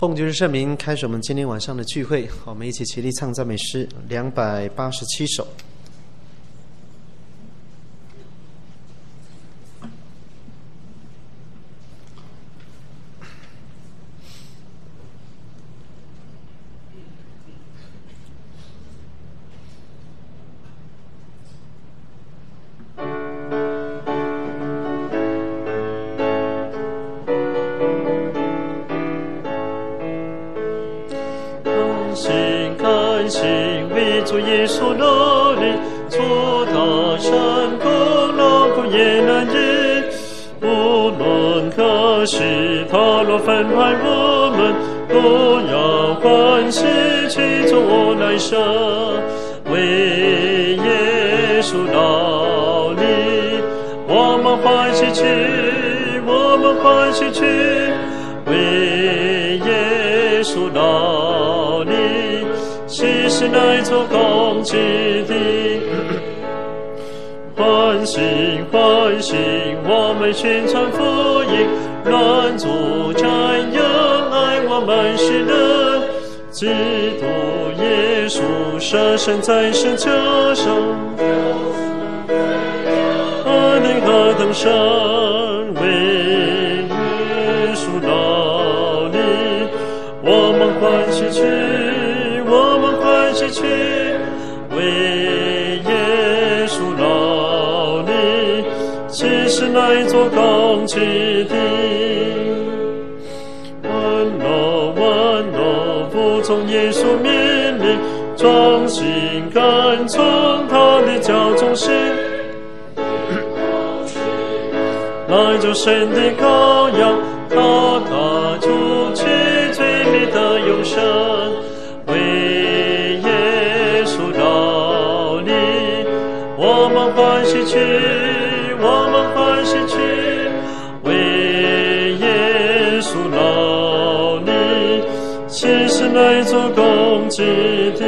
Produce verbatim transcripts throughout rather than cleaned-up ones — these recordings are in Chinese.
奉主的圣名，开始我们今天晚上的聚会。我们一起齐力唱赞美诗两百八十七首。 主耶稣那里，做他山空浪空也难忍。无论何时他若分派我们，都要欢喜去做我来生。为耶稣那里，我们欢喜去，我们欢喜去。为耶稣那里，其实乃做公祭的，欢喜欢喜，我们宣传福音，乱作瞻仰，爱我们是人，基督耶稣舍身在十字架上，恩灵何等深，为耶稣那里，我们欢喜去。我们欢喜去，为耶稣那里，其实乃做公祭的。温柔温柔，服从耶稣命令，忠心跟从他的教中心，来就神的羔羊，他他除去罪孽的永生。为耶稣那里，我们欢喜去，我们欢喜去。为耶稣那里，其实乃做公祭的。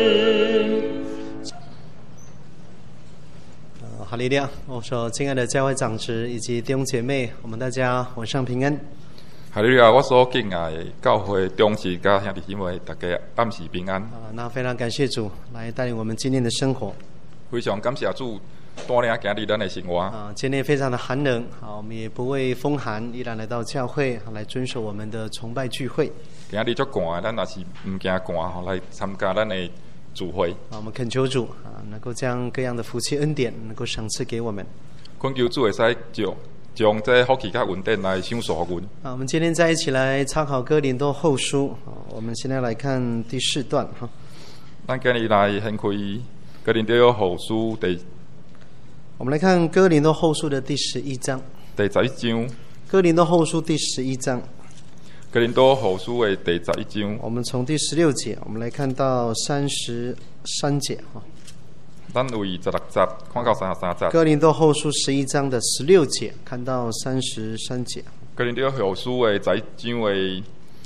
哈利路亚！我说，亲爱的教会长执以及弟兄姐妹，我们大家晚上平安。 哈利路亚！我所敬爱的教会中士甲兄弟姊妹，大家暗时平安。 啊，那非常感谢主来带领我们今天的生活。 非常感谢主带领今日咱的生活。 啊，今天非常的寒冷，啊，我们也不畏风寒，依然来到教会来遵守我们的崇拜聚会。 今日足寒，咱也是唔惊寒，吼来参加咱的聚会。 啊，我们恳求主啊，能够将各样的福气恩典能够赏赐给我们。 恳求主会使将将这福气甲恩典来赏赐给阮。 啊，我们今天再一起来参考哥林多后书。啊，我们现在来看第四段哈。 咱今日来掀开哥林多后书第。 我们来看哥林多后书的第十一章。 第十一章。 哥林多后书第十一章。 哥林多后书的第十一章。 我们从第十六节，我们来看到三十三节哈。 咱为十六节看到三十三节。 哥林多后书十一章的十六节，看到三十三节。 哥林多后书的十一章的。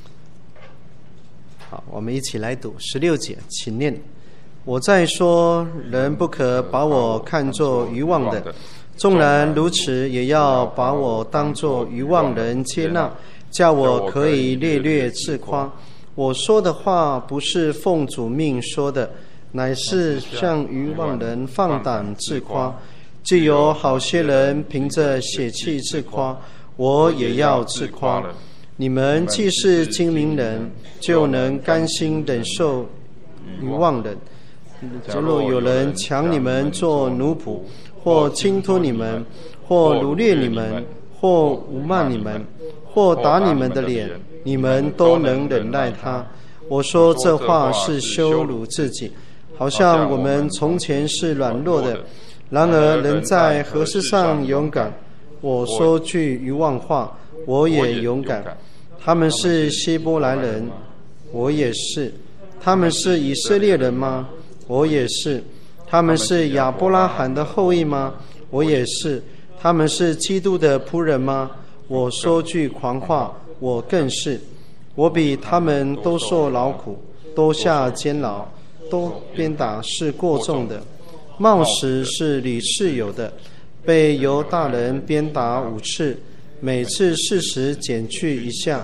好，我们一起来读十六节，请念。我再说，人不可把我看作愚妄的，纵然如此，也要把我当作愚妄人接纳，叫我可以略略自夸。我说的话不是奉主命说的，乃是向愚妄人放胆自夸。既有好些人凭着血气自夸，我也要自夸。你们既是精明人，就能甘心忍受愚妄人。若有人抢你们做奴仆，或侵吞你们，或掳掠你们，或侮慢你们，或打你们的脸，你们都能忍耐他。我说这话是羞辱自己，好像我们从前是软弱的，然而人在何事上勇敢？我说句愚妄话，我也勇敢。他们是希伯来人，我也是。他们是以色列人吗？我也是。他们是亚伯拉罕的后裔吗？我也是。他们是基督的仆人吗？我说句狂话，我更是。我比他们都受劳苦，都下监牢，都鞭打是过重的，冒死是理事有的，被犹大人鞭打五次，每次四十减去一下，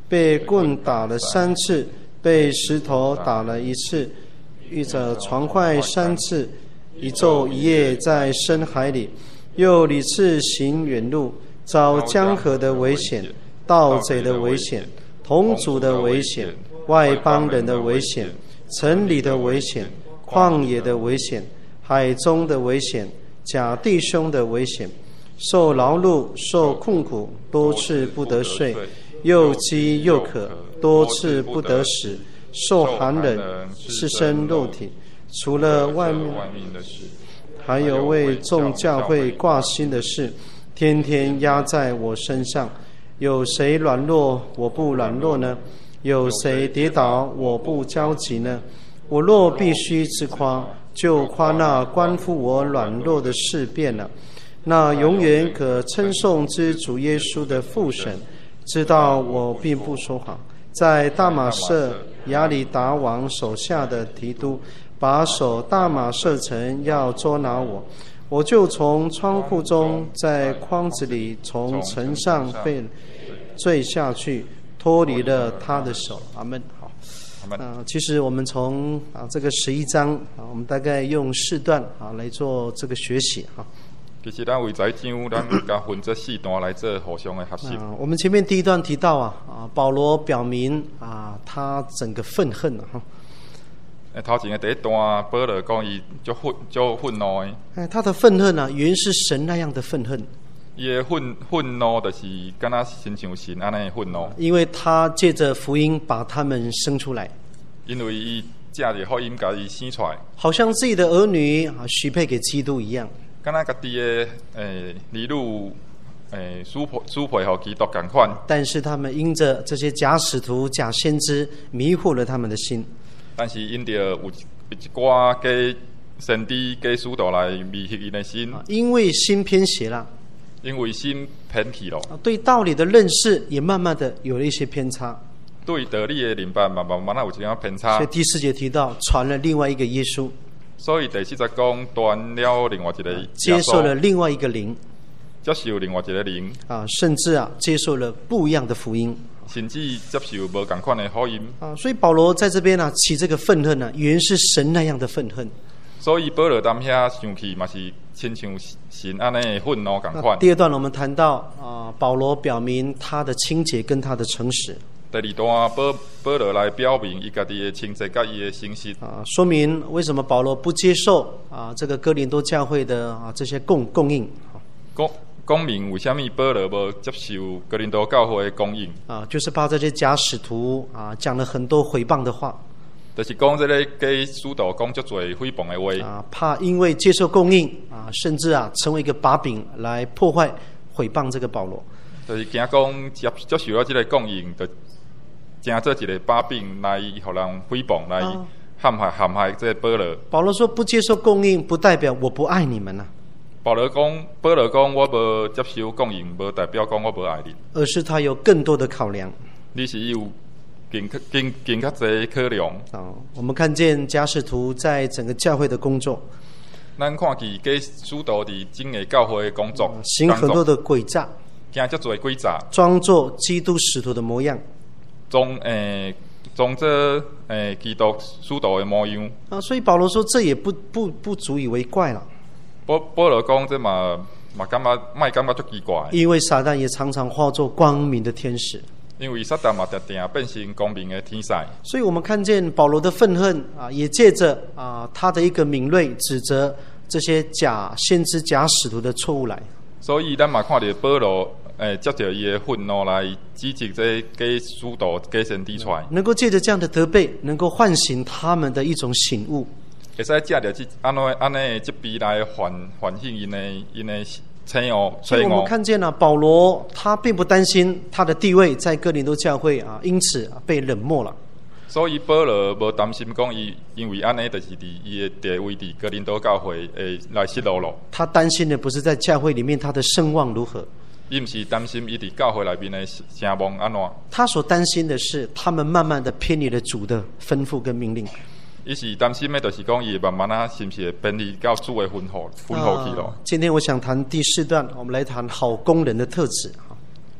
被棍打了三次，被石头打了一次，遇着船坏三次，一昼一夜在深海里，又屡次行远路，遭江河的危险、盗贼的危险、同族的危险、外邦人的危险、城里的危险、旷野的危险、海中的危险、假弟兄的危险，受劳碌、受困苦，多次不得睡，又饥又渴，多次不得食，受寒冷，赤身肉体。除了外面的事，还有为众教会挂心的事，天天压在我身上。有谁软弱，我不软弱呢？有谁跌倒，我不焦急呢？我若必须自夸，就夸那关乎我软弱的事变了。那永远可称颂之主耶稣的父神，知道我并不说谎。在大马色亚里达王手下的提督把守大马色城要捉拿我，我就从窗户中在筐子里从城上被坠下去，脱离了他的手。阿们。好，啊，其实我们从啊这个十一章啊，我们大概用四段啊来做这个学习哈。 其实咱为这一章，咱甲分这四段来做互相的学习。 啊，我们前面第一段提到啊啊，保罗表明啊他整个愤恨啊哈。 诶，头前的第一段，保罗讲伊足愤足愤怒的。 哎，他的愤恨啊，原是神那样的愤恨。 伊的愤愤怒，就是敢若亲像神安尼的愤怒。 因为他借着福音把他们生出来。 因为伊借着福音把伊生出来。 好像自己的儿女啊许配给基督一样。 敢若家己的诶儿女诶许配许配互基督共款。 但是他们因着这些假使徒、假先知迷惑了他们的心。 但是因着有一寡假先知、假使徒来迷惑因的心。 因为心偏邪了。 因为心偏去了， 对道理的认识也慢慢的有了一些偏差， 对道理的明白慢慢慢慢有一点偏差。 所以第四节提到传了另外一个耶稣， 所以第四节讲传了另外一个， 接受了另外一个灵， 接受另外一个灵啊，甚至啊接受了不一样的福音， 甚至接受无同款的福音啊。所以保罗在这边呢、啊、起这个愤恨呢、啊，原是神那样的愤恨。 所以保罗当遐生气嘛是亲像神安尼的愤怒同款。 第二段我们谈到啊，保罗表明他的清洁跟他的诚实。 第二段保保罗来表明伊家己的清洁甲伊的诚实啊，说明为什么保罗不接受啊这个哥林多教会的啊这些供供应。 讲讲明为什么保罗无接受哥林多教会的供应啊，就是怕这些假使徒啊讲了很多毁谤的话。 就是讲这个假使徒讲足多诽谤的话啊，怕因为接受供应啊，甚至啊成为一个把柄来破坏、毁谤这个保罗。 就是惊讲接接受了这个供应，就成做一个把柄来互人诽谤，来陷害陷害这个保罗。 保罗说不接受供应，不代表我不爱你们啊。 保罗讲，保罗讲我无接受供应，无代表讲我无爱你， 而是他有更多的考量。 你是有。更更更较侪考量啊！我们看见假使徒在整个教会的工作， 咱看见假使徒伫整个教会的工作， 行很多的诡诈， 行足侪诡诈， 装作基督使徒的模样， 装诶装作诶基督使徒的模样啊！所以保罗说，这也不不不足以为怪了。 保保罗讲，这嘛嘛感觉卖感觉足奇怪， 因为撒旦也常常化作光明的天使。 因为撒旦嘛定定变成光明的天使， 所以我们看见保罗的愤恨啊，也借着啊他的一个敏锐，指责这些假先知、假使徒的错误来。 所以咱嘛看到保罗诶，接着伊的愤怒来指责这假使徒、假先知出来， 能够借着这样的责备，能够唤醒他们的一种醒悟。 会使借着这安尼安尼这笔来唤唤醒因的因的。 所以我们看见了、啊、保罗，他并不担心他的地位在哥林多教会啊，因此、啊、被冷漠了。 所以保罗无担心讲伊，因为安尼就是伫伊的地位伫哥林多教会会来失落咯。 他担心的不是在教会里面他的声望如何， 伊毋是担心伊伫教会内面的声望安怎。 他所担心的是他们慢慢的偏离了主的吩咐跟命令。 伊是担心的，就是讲伊慢慢啊，是不是会偏离到主的吩咐吩咐去咯？ 今天我想谈第四段，我们来谈好工人的特质。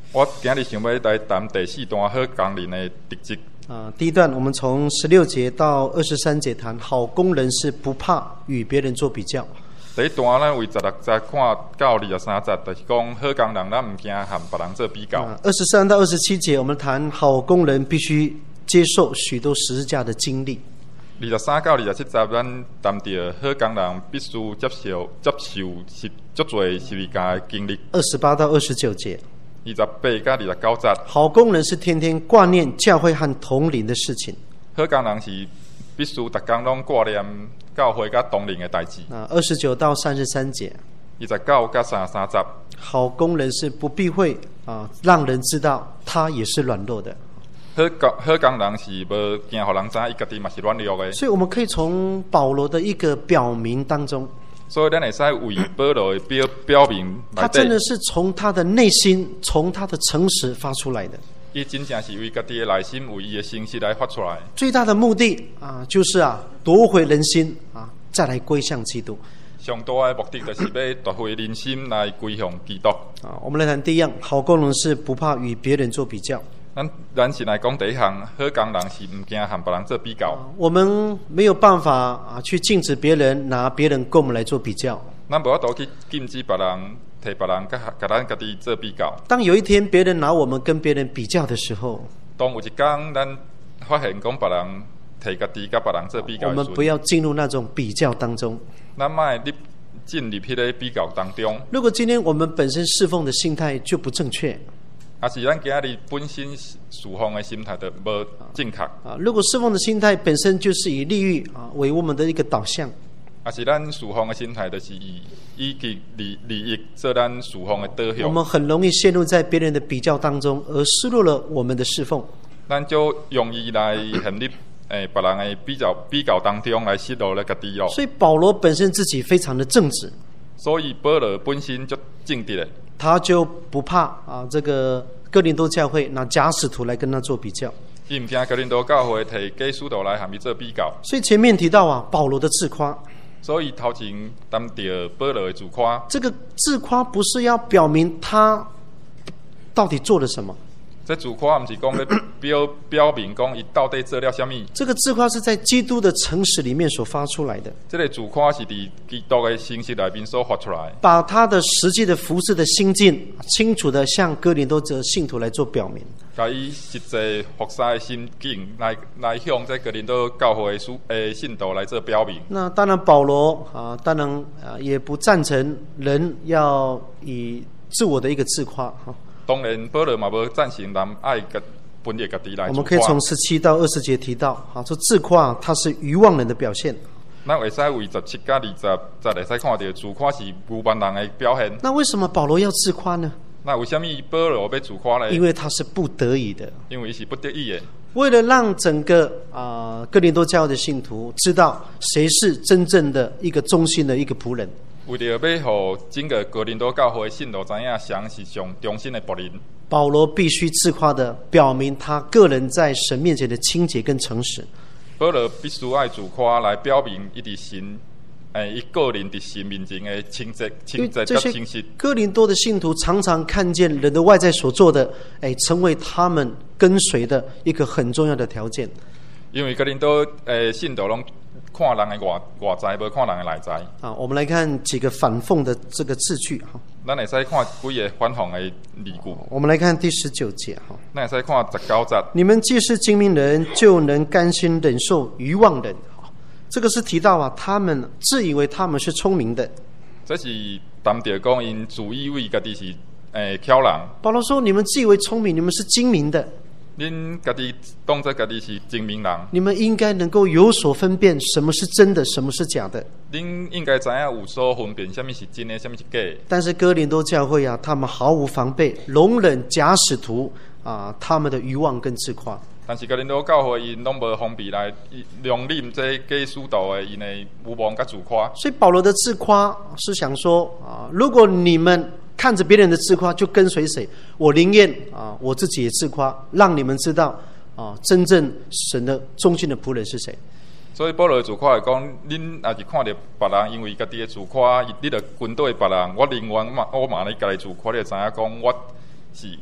我今日想要来谈第四段好工人的特质。 啊，第一段我们从十六节到二十三节谈好工人是不怕与别人做比较。 第一段咱为十六节看到二十三节，就是讲好工人咱唔惊和别人做比较。 二十三到二十七节我们谈好工人必须接受许多十字架的经历。 二十三到二十七节，咱谈到好工人必须接受接受十足多十字架的经历。 二十八到二十九节。 二十八到二十九节， 好工人是天天挂念教会和同龄的事情。 好工人是必须逐工拢挂念教会甲同龄的代志。 啊，二十九到三十三节。 二十九到三十三节， 好工人是不避讳啊，让人知道他也是软弱的。 好工好工人是无惊互人知，伊家己嘛是软弱的。 所以我们可以从保罗的一个表明当中。 所以咱会使为保罗的表表明， 他真的是从他的内心，从他的诚实发出来的。 伊真正是为家己的内心，为伊的诚实来发出来。 最大的目的啊，就是啊，夺回人心啊，再来归向基督。 上大的目的就是要夺回人心，来归向基督。 啊，我们来谈第一样，好工人是不怕与别人做比较。 咱咱先来讲第一项，好工人是唔惊和别人做比较。 我们没有办法啊，去禁止别人拿别人跟我们来做比较。 咱无法度去禁止别人摕别人甲甲咱家己做比较。 当有一天别人拿我们跟别人比较的时候， 当有一天咱发现讲别人摕家己甲别人做比较， 我们不要进入那种比较当中。 咱莫入进入迄个比较当中。 如果今天我们本身侍奉的心态就不正确， 啊是咱今日本身侍奉的心态就无正确。 啊，如果侍奉的心态本身就是以利益啊为我们的一个导向， 啊是咱侍奉的心态就是以以及利利益做咱侍奉的导向。 我们很容易陷入在别人的比较当中，而失落了我们的侍奉。 咱就容易来陷入诶别人的比较比较当中来失落了家己咯。 所以保罗本身自己非常的正直， 所以保罗本身就正直的。 他就不怕啊，这个哥林多教会拿假使徒来跟他做比较。 伊唔惊哥林多教会摕假使徒来和伊做比较。 所以前面提到啊，保罗的自夸。 所以头前谈到保罗的自夸。 这个自夸不是要表明他到底做了什么。 这自夸唔是讲咧表表明讲伊到底做了什么。 这个自夸是在基督的诚实里面所发出来的。 这个自夸是伫基督的诚实里面所发出来。 把他的实际的服事的心境，清楚的向哥林多的信徒来做表明。 甲伊实际服侍的心境来来向这哥林多教会的诶信徒来做表明。 那当然保罗啊，当然啊也不赞成人要以自我的一个自夸哈。 当然，保罗嘛无赞成人爱个本业家己来自夸。 我们可以从十七到二十节提到，好，说自夸它是愚妄人的表现。 咱会使为十七到二十，再会使看到自夸是愚顽人的表现。 那为什么保罗要自夸呢？ 那为什么保罗要自夸呢？ 因为他是不得已的。 因为是不得已的。 为了让整个啊、呃、哥林多教会的信徒知道谁是真正的一个忠心的一个仆人。 为了要让整个哥林多教会的信徒知影谁是上忠心的仆人， 保罗必须自夸的表明他个人在神面前的清洁跟诚实。 保罗必须爱自夸来表明伊伫神，诶，伊个人伫神面前的清洁、清洁跟诚实。 哥林多的信徒常常看见人的外在所做的，哎，成为他们跟随的一个很重要的条件。 因为哥林多诶信徒拢看人的外外在，无看人的内在。 啊，我们来看几个反讽的这个字句哈。 咱会使看几个反讽的例句。 我们来看第十九节哈。 咱会使看十九节。 你们既是精明人，就能甘心忍受愚妄人。这个是提到啊，他们自以为他们是聪明的。 这是谈到讲因自以为家己是诶巧人。 保罗说：“你们自以为聪明，你们是精明的。 恁家己当作家己是精明人。 你们应该能够有所分辨，什么是真的，什么是假的。 恁应该知影有所分辨，什么是真的，什么是假的。但是哥林多教会啊，他们毫无防备，容忍假使徒啊他们的愚妄跟自夸。 但是哥林多教会因拢无方便来容忍这假使徒的因的愚妄甲自夸。所以保罗的自夸是想说啊，如果你们看着别人的自夸就跟随谁，我宁愿啊我自己也自夸，让你们知道啊真正神的忠心的仆人是谁。 所以保罗的自夸来讲，恁也是看到别人因为家己的自夸，你著跟对别人，我宁愿嘛我嘛咧家己自夸，你就知影讲我是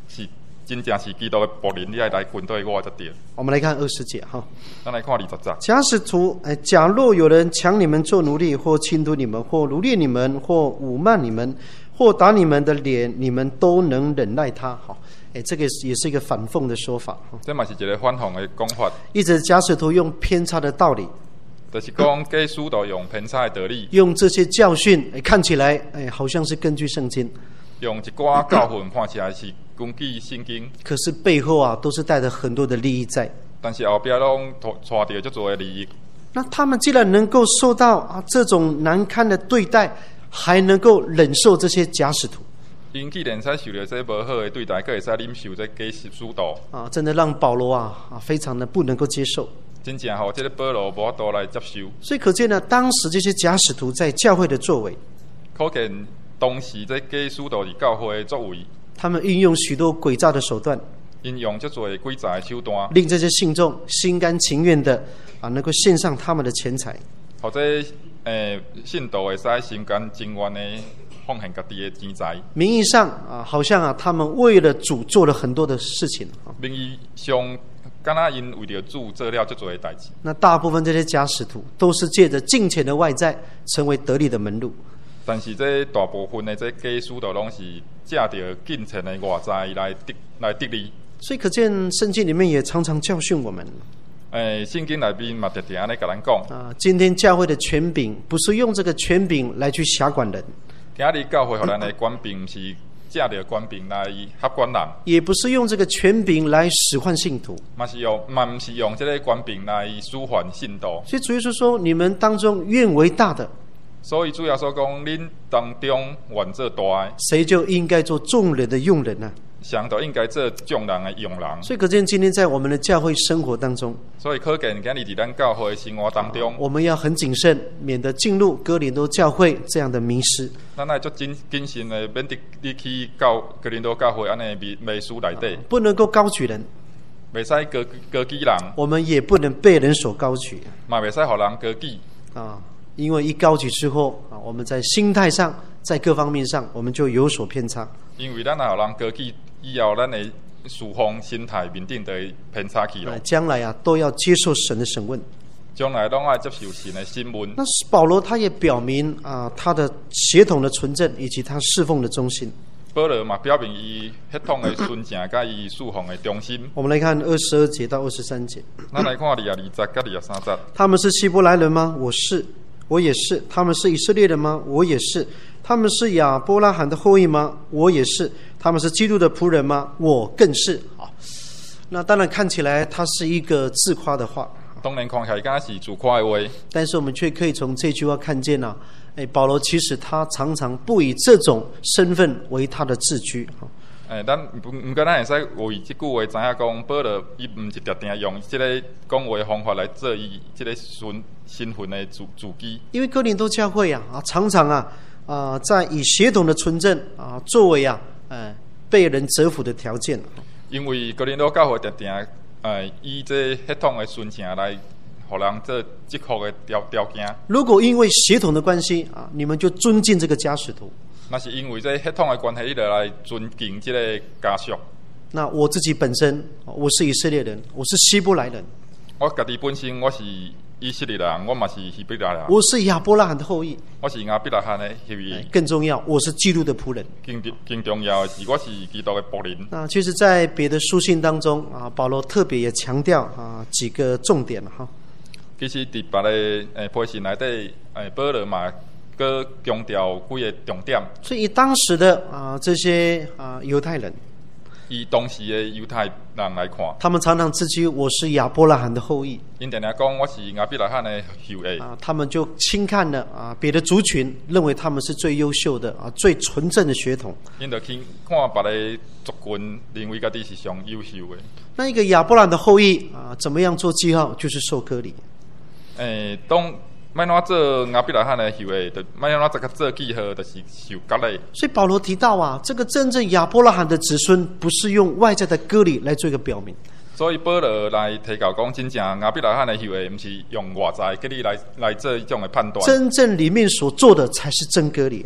是真正是基督的仆人，你爱来跟对我才对。 我们来看二十节哈。 咱来看二十节。 假使徒，哎，假若有人抢你们做奴隶，或侵吞你们，或掳掠你们，或侮慢你们，或打你们的脸，你们都能忍耐他。好，哎，这个也是一个反讽的说法。 这嘛是一个反讽的讲法。 一直假使徒用偏差的道理， 就是讲假使徒用偏差的道理， 用这些教训，哎，看起来哎好像是根据圣经， 用一寡教训看起来是根据圣经， 可是背后啊都是带着很多的利益在。 但是后壁拢带着足多的利益。 那他们既然能够受到啊这种难堪的对待，还能够忍受这些假使徒， 因既然使受到这无好的对待，佫会使忍受这假使徒啊，真的让保罗啊啊非常的不能够接受。 真正吼，这个保罗无法度来接受。 所以可见呢，当时这些假使徒在教会的作为， 可见当时这假使徒伫教会的作为， 他们运用许多诡诈的手段， 因用足多诡诈的手段， 令这些信众心甘情愿的啊，能够献上他们的钱财， 或者诶信徒会使心甘情愿的奉献家己的钱财。 名义上啊，好像啊，他们为了主做了很多的事情。 名义上，敢若因为着主做了足多的代志。 那大部分这些假使徒都是借着金钱的外在，成为得利的门路。 但是这大部分的这假使徒拢是借着金钱的外在来得来得利。 所以可见圣经里面也常常教训我们。 诶，圣经内面嘛，常常安尼甲咱讲啊，今天教会的权柄不是用这个权柄来去辖管人， 今日教会互咱的权柄是借着权柄来辖管人， 也不是用这个权柄来使唤信徒， 嘛是用嘛不是用这个权柄来使唤信徒。 所以主耶稣说：“你们当中愿为大的。” 所以主要说讲，恁当中愿做大的， 谁就应该做众人的用人呢、啊？ 上就应该做众人的用人。 所以可见今天在我们的教会生活当中， 所以可见今日伫咱教会生活当中， 我们要很谨慎，免得进入哥林多教会这样的迷失。 咱爱足谨谨慎的，免得你去教哥林多教会安尼迷迷失内底， 不能够高举人， 袂使高高举人， 我们也不能被人所高举， 嘛袂使互人高举啊。因为一高举之后啊，我们在心态上，在各方面上，我们就有所偏差。 因为咱若互人高举以后，咱的事奉心态面顶就会偏差去了。 将来啊，都要接受神的审问。 将来拢爱接受神的审问。 那保罗他也表明啊，他的血统的纯正以及他侍奉的忠心。 保罗嘛表明伊血统的纯正，甲伊侍奉的忠心。 我们来看二十二节到二十三节。 咱来看二十二节甲二十三节。 他们是希伯来人吗？我是。我也是。他们是以色列人吗？我也是。他们是亚伯拉罕的后裔吗？我也是。他们是基督的仆人吗？我更是。好，那当然看起来它是一个自夸的话， 当然看起来敢是自夸的话， 但是我们却可以从这句话看见啊，哎，保罗其实他常常不以这种身份为他的自居。 诶，咱唔唔过咱会使为即句话知影讲，保罗伊唔是定定用即个讲话方法来做伊即个身身份的自自居。 因为哥林多教会啊啊，常常啊啊、呃，在以血统的纯正啊作为啊呃被人折服的条件。 因为哥林多教会定定诶以这血统的纯正来，互人做折服的条条件。 如果因为血统的关系啊，你们就尊敬这个假使徒。 那是因为这血统的关系，你就来尊敬这个家属。 那我自己本身，我是以色列人，我是希伯来人。 我家己本身我是以色列人，我嘛是希伯来人。 我是亚伯拉罕的后裔。 我是亚伯拉罕的后裔。 更重要，我是基督的仆人。 更更重要的是，我是基督的仆人。 那其实，在别的书信当中啊，保罗特别也强调啊几个重点了哈。 其实，伫别的诶批信内底，诶保罗嘛。个强调几个重点， 所以以当时的啊、呃、这些啊犹、呃、太人， 以当时的犹太人来看， 他们常常自居我是亚伯拉罕的后裔。 因定定讲我是亚伯拉罕的后裔啊，他们就轻看了啊别的族群，认为他们是最优秀的啊最纯正的血统。 因就去看别的族群，认为家己是上优秀的。 那一个亚伯拉罕的后裔啊，怎么样做记号？就是受割礼。 诶，当。卖怎做亚伯拉罕的后裔，就卖怎这个做记号，就是受割礼。 所以保罗提到啊，这个真正亚伯拉罕的子孙，不是用外在的割礼来做一个表明。 所以保罗来提到讲，真正亚伯拉罕的后裔，不是用外在割礼来来做一种的判断。 真正里面所做的才是真割礼啊。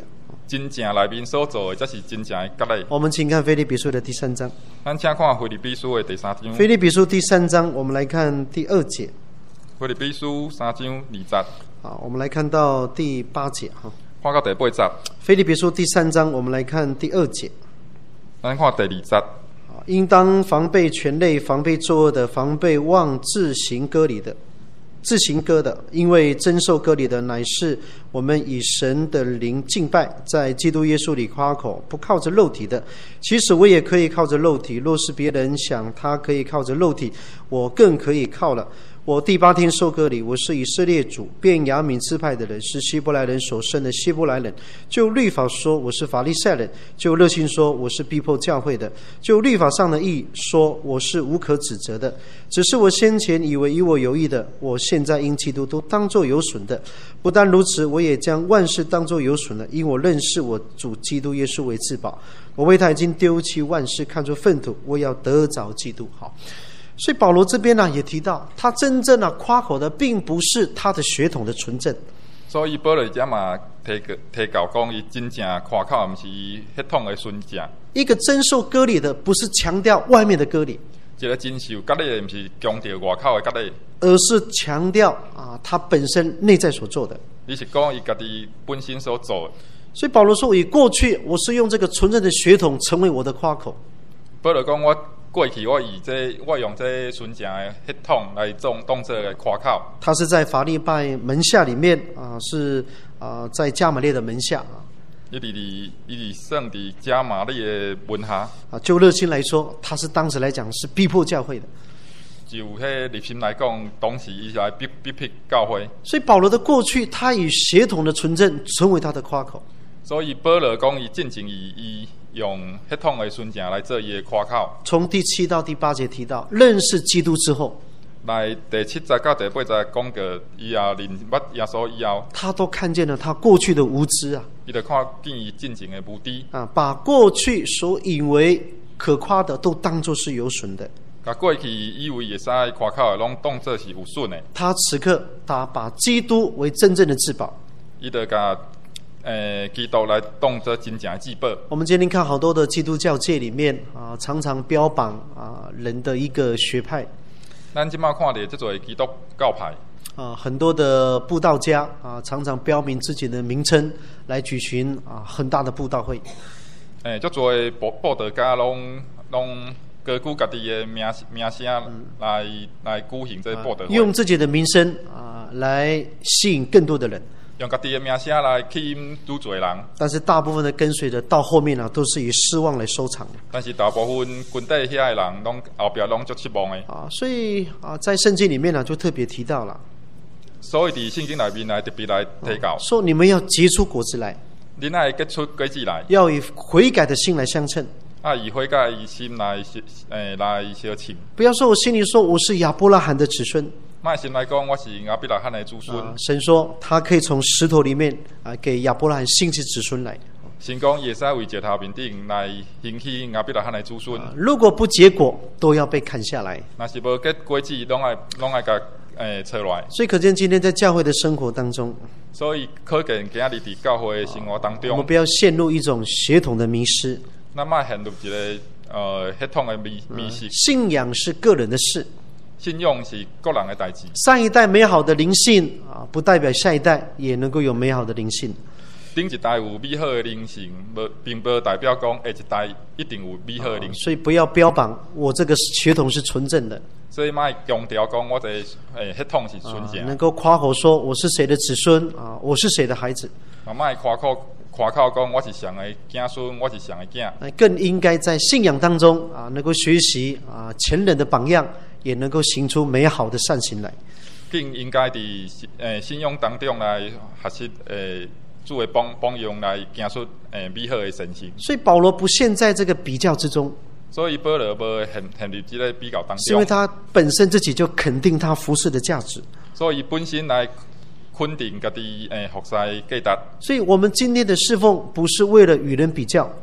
真正内面所做的，才是真正的角类。 我们请看腓立比书的第三章。 咱请看腓立比书的第三章。 腓立比书第三章，我们来看第二节。 腓立比书三章二节。 好，我们来看到第八节哈。 看到第八节。 腓立比书第三章，我们来看第二节。 咱看第二节。 应当防备权类，防备作恶的，防备妄自行割礼的，自行割的，因为真受割礼的乃是我们以神的灵敬拜，在基督耶稣里夸口，不靠着肉体的。其实我也可以靠着肉体，若是别人想他可以靠着肉体，我更可以靠了。我第八天受割礼，我是以色列主便雅悯支派的人，是希伯来人所生的希伯来人。就律法说，我是法利赛人；就热心说，我是逼迫教会的；就律法上的义说，我是无可指责的。只是我先前以为以我有益的，我现在因基督都当作有损的。不但如此，我也将万事当作有损了，因我认识我主基督耶稣为至宝。我为他已经丢弃万事，看作粪土，我要得着基督。好。所以保罗这边呢、啊、也提到，他真正啊夸口的并不是他的血统的纯正。 所以保罗这嘛提提到讲，伊真正夸口不是血统的纯正。 一个真受割礼的，不是强调外面的割礼， 一个真受割礼的，不是强调外口的割礼， 而是强调啊他本身内在所做的。 你是讲伊家己本身所做的。 所以保罗说，我以过去我是用这个纯正的血统成为我的夸口。 保罗讲我。过去我以这我用这纯正的血统来做当作的夸口。 他是在法利拜门下里面啊，是啊在加马列的门下啊。 伊伫伫伊伫算伫加马列的门下。 啊，就热心来说，他是当时来讲是逼迫教会的。 就迄热心来讲，当时伊是来逼逼迫教会。 所以保罗的过去，他以血统的纯正成为他的夸口。 所以保罗讲，伊进前以伊。用血统的纯正来做伊的夸口。 从第七到第八节提到，认识基督之后， 来第七节到第八节讲过，以后认捌耶稣以后， 他都看见了他过去的无知啊， 伊就看见伊进前的无知啊，把过去所以为可夸的都当作是有损的， 把过去以为会使夸口的，拢当作是有损的。 他此刻他把基督为真正的至宝， 伊就把。呃，基督来当作真正的至宝。我们今天看好多的基督教界里面啊，常常标榜啊人的一个学派。 咱今麦看到这座基督教派啊，很多的布道家啊，常常标明自己的名称来举行啊很大的布道会。 诶、欸，足多的布布道家拢拢高举家己的名名声来、嗯、来举行这布道会， 用自己的名声啊来吸引更多的人。 用家己的名声来吸引愈侪人， 但是大部分的跟随者到后面啊，都是以失望来收场的。 但是大部分军队遐的人，拢后边拢足失望的。 啊，所以啊，在圣经里面呢、啊，就特别提到了。 所以伫圣经内面来特别来提到、啊， 说你们要结出果子来， 恁爱结出果子来， 要以悔改的心来相称。 啊，以悔改的心来诶来相称。 不要说我心里说我是亚伯拉罕的子孙。 卖心来讲，我是亚伯拉罕的子孙、啊。 神说，他可以从石头里面啊，给亚伯拉罕兴起子孙来。 神讲，也是为石头面顶来兴起亚伯拉罕的子孙、啊。 如果不结果，都要被砍下来。 那是无结果子，拢爱拢爱甲诶扯来。 所以可见今天在教会的生活当中， 所以可见今日伫教会的生活当中， 我们不要陷入一种血统的迷失。 那么陷入一个呃血统的迷迷失、嗯。 信仰是个人的事。 信用是个人的代志。 上一代美好的灵性啊，不代表下一代也能够有美好的灵性。 顶一代有美好的灵性，并不代表讲下一代一定有美好的灵性、啊。 所以不要标榜我这个血统是纯正的。 所以卖强调讲我这诶血统是纯正、啊。 能够夸口说我是谁的子孙啊，我是谁的孩子。 啊，卖夸口夸口讲我是谁的子孙，我是谁的囝。 更应该在信仰当中啊，能够学习啊前人的榜样。也能够行出美好的善行来， 更应该伫诶信用当中来学习诶主的榜榜样来行出诶美好的善行。 所以保罗不陷在这个比较之中， 所以保罗无陷陷入这个比较当中， 是因为他本身自己就肯定他服事的价值， 所以本身来肯定家己诶服侍价值。 所以我们今天的侍奉不是为了与人比较。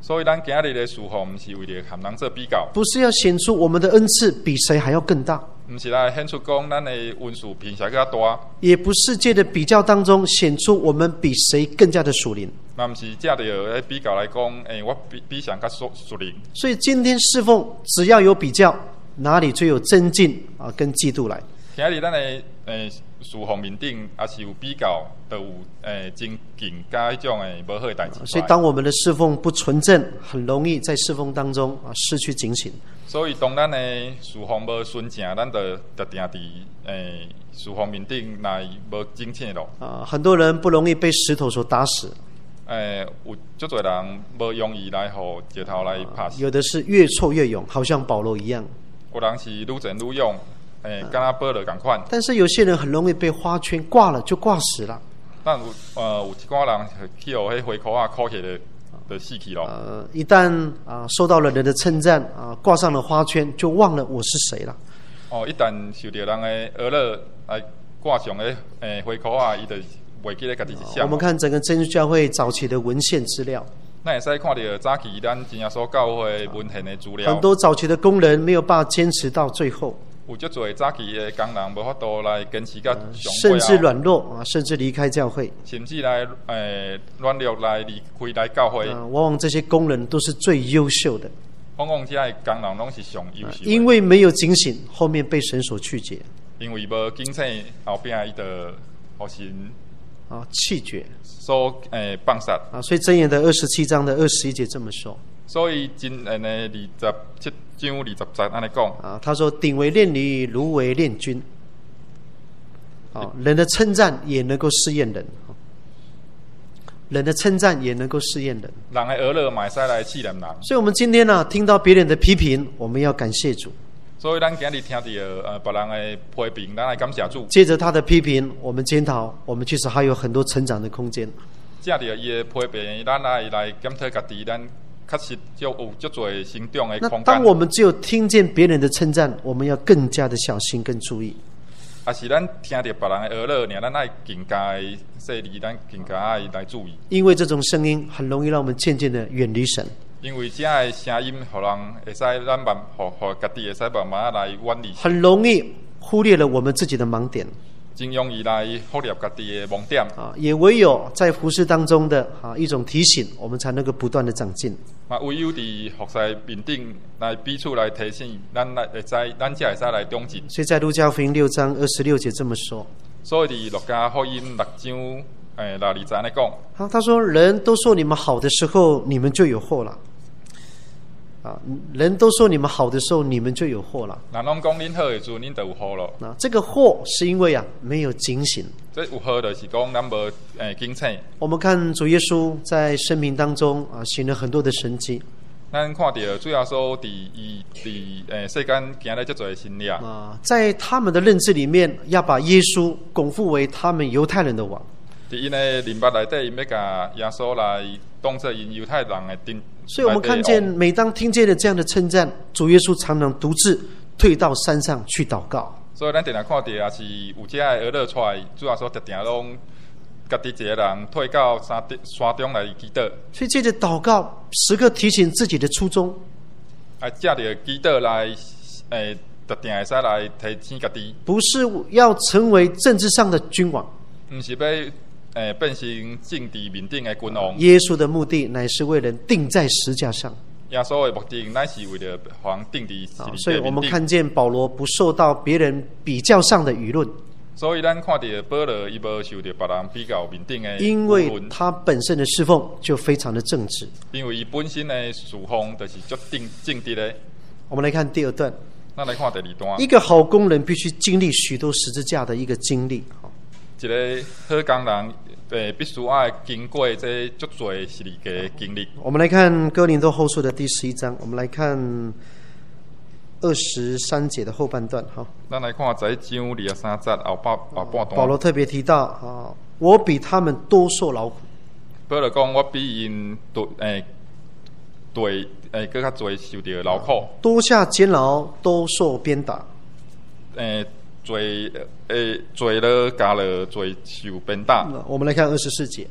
所以咱今日的侍奉，毋是为了和人做比较， 不是要显出我们的恩赐比谁还要更大， 毋是来显出讲咱的恩赐比谁较大， 也不是借着比较当中显出我们比谁更加的属灵。 嘛毋是借着咧比较来讲，诶、欸，我比比谁较属属灵。 所以今天侍奉只要有比较，哪里就有增进啊跟嫉妒来。 今日咱的诶侍奉面顶，也是有比较，就有诶增进加迄种诶无好的代志。 所以当我们的侍奉不纯正，很容易在侍奉当中啊失去警醒。 所以当咱的侍奉无纯正，咱就就定伫诶侍奉面顶来无精进咯。 啊，很多人不容易被石头所打死。 诶，有足侪人无容易来互石头来拍死。 有的是越挫越勇，好像保罗一样。 有人是愈战愈勇，诶，敢若保罗共款。 但是有些人很容易被花圈挂了就挂死了。 但有呃有一寡人去互迄花箍啊箍起来就死去咯。 呃，一旦啊受到了人的称赞啊，挂上了花圈，就忘了我是谁了。 哦，一旦受到人的娱乐来挂上诶诶花箍啊，伊就袂记咧家己是啥。 我们看整个真耶稣教会早期的文献资料， 咱会使看到早期咱真耶稣教会文献的资料。 很多早期的工人没有办法坚持到最后， 有足侪早期的工人无法度来坚持到上甚至软弱啊，甚至离开教会， 甚至来诶软弱来离开来教会。 啊，往往这些工人都是最优秀的。 往往这些工人拢是上优秀的， 因为没有警醒，后面被神所拒绝。 因为无警醒，后边伊就互神啊弃绝， 所诶放杀啊。所以箴言的二十七章的二十一节这么说。 所以箴言的二十七章二十节安尼讲啊，他说：“鼎为炼驴，炉为炼君。”啊，人的称赞也能够试验人。人的称赞也能够试验人， 人的娱乐嘛会使来试验人。 所以，我们今天呢、啊，听到别人的批评，我们要感谢主。 所以，咱今日听到呃别人的批评，咱来感谢主。 接着他的批评，我们检讨，我们其实还有很多成长的空间。 借着伊的批评，咱来来检讨家己，咱确实就有足侪成长的空间。 那当我们只有听见别人的称赞，我们要更加的小心跟注意。 啊，是咱听到别人的娱乐，尔咱爱更加细腻，咱更加爱来注意。 因为这种声音很容易让我们渐渐的远离神。 因为这样的声音，互人会使咱慢，互互家己会使慢慢来远离。 很容易忽略了我们自己的盲点。 真容易来忽略家己的盲点。 啊，也唯有在服事当中的啊一种提醒，我们才能够不断的长进。 嘛，唯有伫服事面顶来彼此来提醒，咱来会使，咱才会使来长进。 所以在路加福音六章二十六节这么说。 所以伫路加福音六章诶六二节安尼讲。 好，他说：“人都说你们好的时候，你们就有祸了。”啊，人都说你们好的时候，你们就有祸了。 人拢讲恁好的时阵，恁就有祸咯。 那这个祸是因为啊没有警醒。 这有祸就是讲咱无诶警醒。 我们看主耶稣在生命当中啊行了很多的神迹。 咱看到主耶稣伫伊伫诶世间行了足侪神力啊，在他们的认知里面，要把耶稣拱复为他们犹太人的王。 伫因的明白内底，因要甲耶稣来当作因犹太人的顶。 所以我们看见，每当听见了这样的称赞，主耶稣常常独自退到山上去祷告。 所以咱定定看到也是有这个娱乐出来，主要说定定拢家己一个人退到山山中来祈祷。 所以借着祷告，时刻提醒自己的初衷。 啊，借着祈祷来，诶，特定会使来提醒家己。 不是要成为政治上的君王， 唔是要。诶，变成政治面顶的君王。 耶稣的目的乃是为人钉在十架上。 耶稣的目的乃是为了黄钉伫十字架面顶。 所以我们看见保罗不受到别人比较上的舆论。 所以咱看到保罗伊无受到别人比较面顶的舆论。 因为他本身的侍奉就非常的正直。 因为伊本身的侍奉就是足正正直的。 我们来看第二段。 咱来看第二段。 一个好工人必须经历许多十字架的一个经历。 一个好工人，诶，必须要经过这足多十字架的经历。 我们来看哥林多后书的第十一章，我们来看二十三节的后半段。好， 咱来看十一章二十三节后半后半段。 保罗特别提到啊，我比他们多受劳苦。 保罗讲，我比因对诶对诶更较多受到劳苦， 多下监牢，多受鞭打。 诶。做诶做了加了做受鞭打。 我们来看二十四节哈。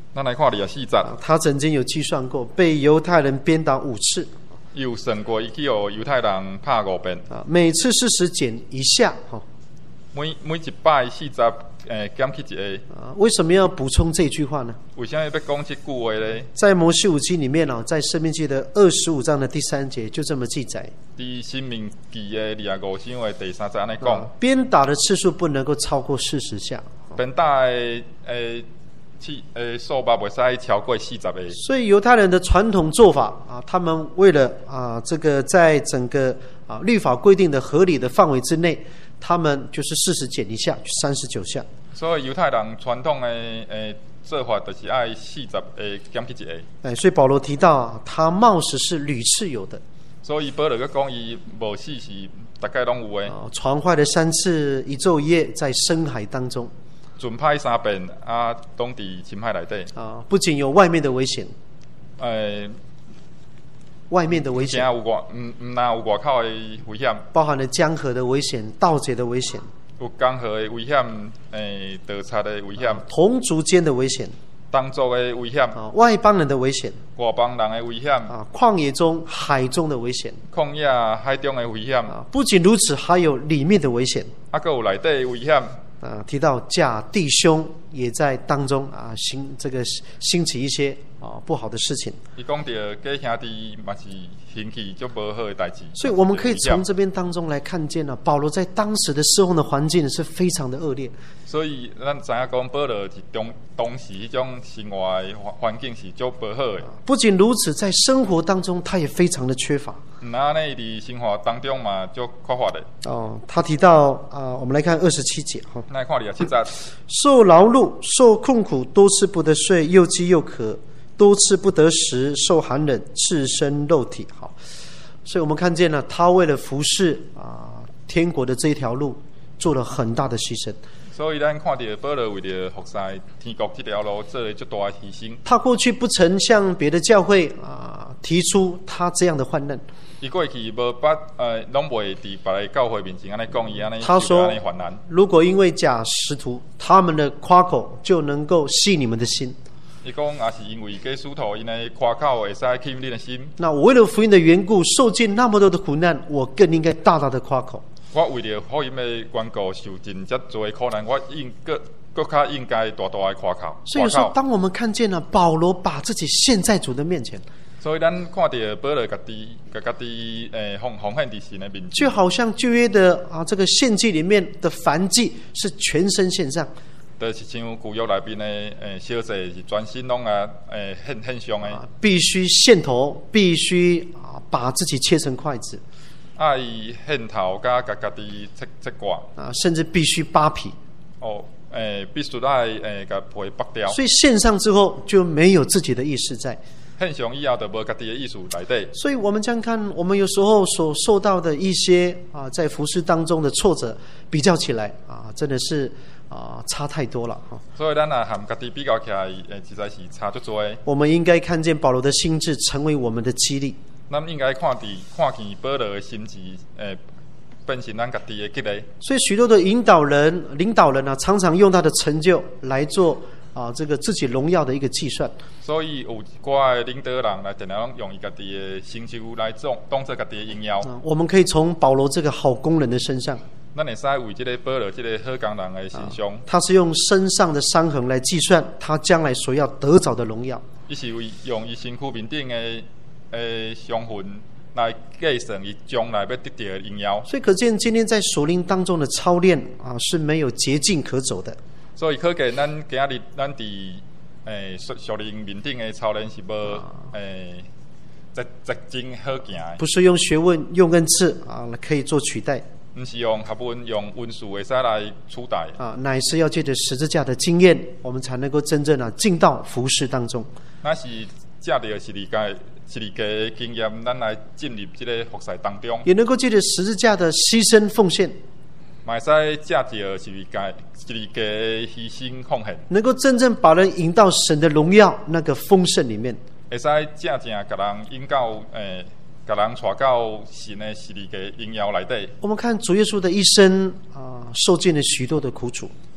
咱来看二十四节， 他曾经有计算过，被犹太人鞭打五次， 有算过，伊去予犹太人拍五遍， 啊，每次四十减一下，哈， 每每一摆四十，诶，减去一个。 啊，为什么要补充这句话呢？ 为什么要讲这句话呢？ 在摩西五经里面哦，在申命记的二十五章的第三节就这么记载。 伫申命记的二十五章的第三节安尼讲， 鞭打的次数不能够超过四十下。 鞭打的诶。次诶，数目袂使超过四十个。 所以犹太人的传统做法啊，他们为了啊这个在整个啊律法规定的合理的范围之内，他们就是四十减一下，三十九下。 所以犹太人传统的诶做法就是爱四十诶减去一个。 哎，所以保罗提到啊，他冒死是屡次有的。 所以保罗佮讲伊冒死是大概拢有诶。 啊，船坏了三次，一昼一夜在深海当中。 船歹三遍啊，当伫深海内底啊，不仅有外面的危险， 诶、呃， 外面的危险， 有外，唔唔但有外口的危险， 包含了江河的危险、盗贼的危险， 有江河的危险，诶、呃，盗贼的危险， 啊，同族间的危险， 同族的危险， 啊，外邦人的危险， 外邦人的危险， 啊，旷野中、海中的危险， 旷野海中的危险， 啊，不仅如此，还有里面的危险， 啊，还有内底的危险。 啊，提到假弟兄也在当中啊，兴这个兴起一些啊不好的事情。 伊讲到假兄弟嘛是兴起就不好的代志。 所以我们可以从这边当中来看见呢、啊，保罗在当时的侍奉的环境是非常的恶劣。 所以咱知影讲保罗是当当时迄种生活的环境是足不好的。 不仅如此，在生活当中他也非常的缺乏。 那安尼伫生活当中嘛足缺乏的。 哦，他提到啊，我们来看二十七节哈。 来看二十七节， 受劳碌、受困苦，多吃不得睡，又饥又渴，多吃不得食，受寒冷，赤身肉体。好，所以我们看见了他为了服侍啊天国的这一条路，做了很大的牺牲。 所以咱看到保罗为了服侍天国这条路做了足大的牺牲。 他过去不曾向别的教会啊提出他这样的患难。 伊过去无把呃，拢袂伫别个教会面前安尼讲伊安尼， 他说安尼患难。 如果因为假使徒他们的夸口就能够吸你们的心， 伊讲也是因为假使徒因的夸口会使吸引你的心。 那我为了福音的缘故，受尽那么多的苦难，我更应该大大的夸口。 我为了福音的缘故，受尽遮多的苦难，我应更更较应该大大的夸口。 所以说，当我们看见了保罗把自己献在主的面前。 所以咱看到保罗家己、家家己诶奉奉献伫神的面前， 就好像旧约的啊这个献祭里面的燔祭是全身献上， 就是像旧约内边的诶小祭是全身拢啊诶献献上的， 必须献头，必须啊把自己切成筷子， 爱献头加家家己切切挂啊，甚至必须扒皮。 哦，诶必须爱诶甲皮剥掉。 所以献上之后就没有自己的意识在。 献上以后就无家己的意思内底。 所以我们这样看，我们有时候所受到的一些啊，在服事当中的挫折，比较起来啊，真的是啊差太多了哈。 所以咱啊和家己比较起来，诶，实在是差足多的。 我们应该看见保罗的心智成为我们的激励。 咱应该看伫看见保罗的心智，诶，变成咱家己的激励。 所以许多的引导人、领导人啊，常常用他的成就来做。啊，这个自己荣耀的一个计算， 所以有寡的领导人来定常用伊家己的成就来做当做家己的荣耀。 啊，我们可以从保罗这个好工人的身上， 咱会使为这个保罗这个好工人的身上， 啊，他是用身上的伤痕来计算他将来所要得着的荣耀。 伊是为用伊身躯面顶的诶伤痕来计算伊将来要得到的荣耀。 所以可见今天在属灵当中的操练啊是没有捷径可走的。 所以可见咱今日咱伫诶属属灵面顶的操练是无诶捷捷径好行的。 不是用学问、用恩赐啊可以做取代。 不是用学问、用文书会使来取代啊，乃是要借着十字架的经验，我们才能够真正啊进到服事当中。 那是借着是理解。是理解的经验，咱来进入这个服事当中， 也能够借着十字架的牺牲奉献， 嘛会使借着是理解、是理解的牺牲奉献， 能够真正把人引到神的荣耀那个丰盛里面， 会使正正甲人引到诶，甲人带到神的是理解荣耀内底。 我们看主耶稣的一生啊，受尽了许多的苦楚。